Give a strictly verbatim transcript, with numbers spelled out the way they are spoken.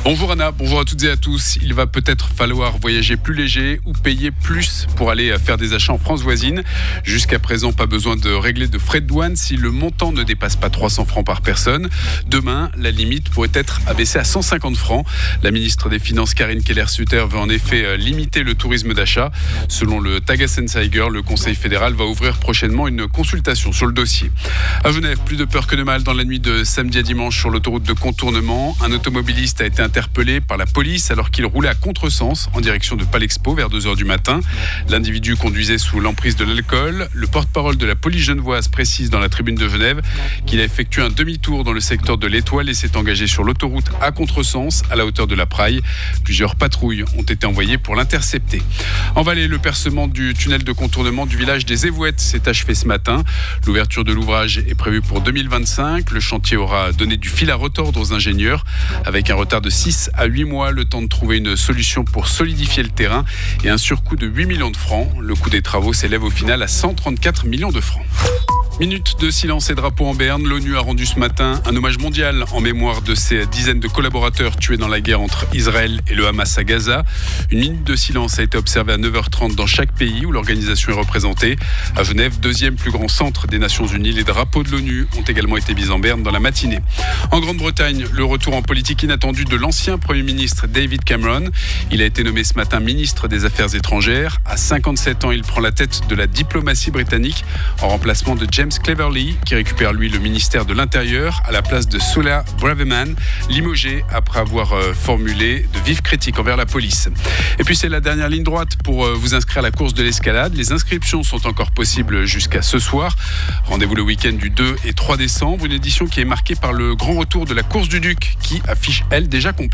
Bonjour Anna, bonjour à toutes et à tous. Il va peut-être falloir voyager plus léger ou payer plus pour aller faire des achats en France voisine. Jusqu'à présent, pas besoin de régler de frais de douane si le montant ne dépasse pas trois cents francs par personne. Demain, la limite pourrait être abaissée à cent cinquante francs. La ministre des Finances, Karin Keller-Sutter, veut en effet limiter le tourisme d'achat. Selon le Tages-Anzeiger, le Conseil fédéral va ouvrir prochainement une consultation sur le dossier. À Genève, plus de peur que de mal dans la nuit de samedi à dimanche sur l'autoroute de contournement. Un automobiliste a été interpellé par la police alors qu'il roulait à contresens en direction de Palexpo vers deux heures du matin. L'individu conduisait sous l'emprise de l'alcool. Le porte-parole de la police genevoise précise dans la tribune de Genève qu'il a effectué un demi-tour dans le secteur de l'Étoile et s'est engagé sur l'autoroute à contresens à la hauteur de la Praille. Plusieurs patrouilles ont été envoyées pour l'intercepter. En Valais, le percement du tunnel de contournement du village des Évouettes s'est achevé ce matin. L'ouverture de l'ouvrage est prévue pour deux mille vingt-cinq. Le chantier aura donné du fil à retordre aux ingénieurs avec un retard de six à huit mois, le temps de trouver une solution pour solidifier le terrain et un surcoût de huit millions de francs. Le coût des travaux s'élève au final à cent trente-quatre millions de francs. Minute de silence et drapeau en berne. L'ONU a rendu ce matin un hommage mondial en mémoire de ces dizaines de collaborateurs tués dans la guerre entre Israël et le Hamas à Gaza. Une minute de silence a été observée à neuf heures trente dans chaque pays où l'organisation est représentée. À Genève, deuxième plus grand centre des Nations Unies, les drapeaux de l'ONU ont également été mis en berne dans la matinée. En Grande-Bretagne, le retour en politique inattendu de l'ancien Premier ministre David Cameron. Il a été nommé ce matin ministre des Affaires étrangères. À cinquante-sept ans, il prend la tête de la diplomatie britannique en remplacement de James Cleverly, qui récupère lui le ministère de l'Intérieur à la place de Suella Braverman, limogé après avoir euh, formulé de vives critiques envers la police. Et puis c'est la dernière ligne droite pour euh, vous inscrire à la course de l'escalade. Les inscriptions sont encore possibles jusqu'à ce soir. Rendez-vous le week-end du deux et trois décembre, une édition qui est marquée par le grand retour de la course du Duc qui affiche elle déjà complète.